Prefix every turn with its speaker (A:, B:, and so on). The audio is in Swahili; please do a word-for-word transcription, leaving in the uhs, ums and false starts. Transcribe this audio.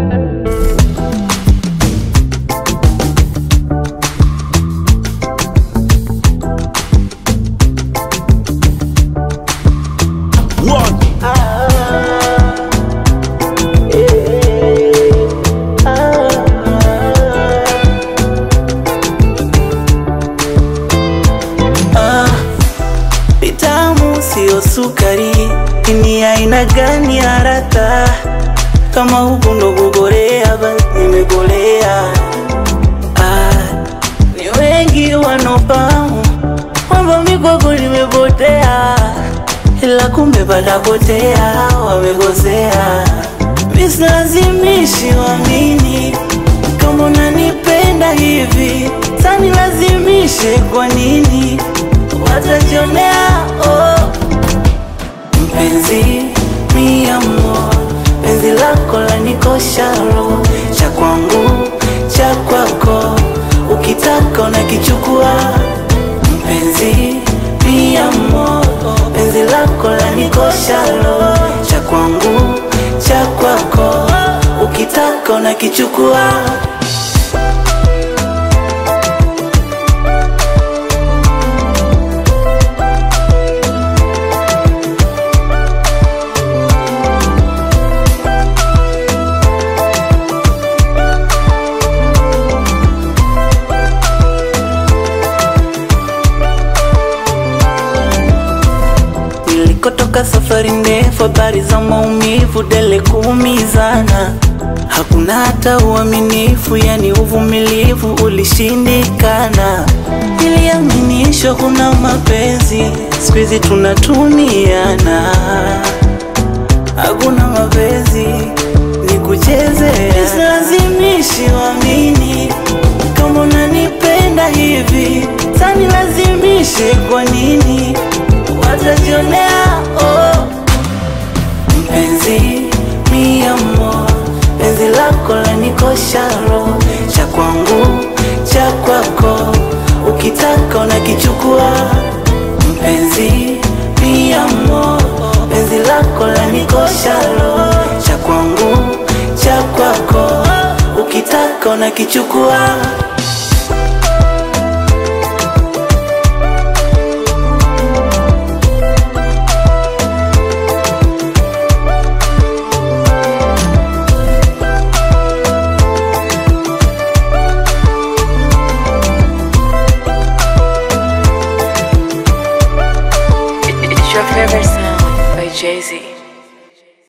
A: Sio sukari, ni aina gani harata? Kama huku ndo kugorea, basi nimegolea. Ah, ni wengi wanofahamu kwamba migogo nimepotea, ila kumbe patapotea, wamegozea. Misilazimishi waamini, kama unanipenda hivi sani lazimishe kwa nini? Watajionea oh. Mpenzi, mi amor, penzi lako lanikosha roho, cha kwangu, cha kwako, ukitaka unakichukua. Mpenzi, mi amor, penzi lako lanikosha roho, cha kwangu, cha kwako, ukitaka unakichukua. Nilikotoka safari ndefu, habari za maumivu, dele kuumizana. Hakuna hata uaminifu, yani uvumilivu ulishindikana. Niliaminishwa kuna mapenzi, siku hizi tunatumiana. Hakuna mapenzi, ni kucheze. Lazimishi waamini, kama unanipenda hivi sani lazimishe kwa nini? Watajionea oh. Mpenzi, mi amor, penzi lako lanikosha roho, cha kwangu, cha kwako, ukitaka unakichukua. Mpenzi, mi amor, penzi lako lanikosha roho, cha kwangu, cha kwako, ukitaka unakichukua.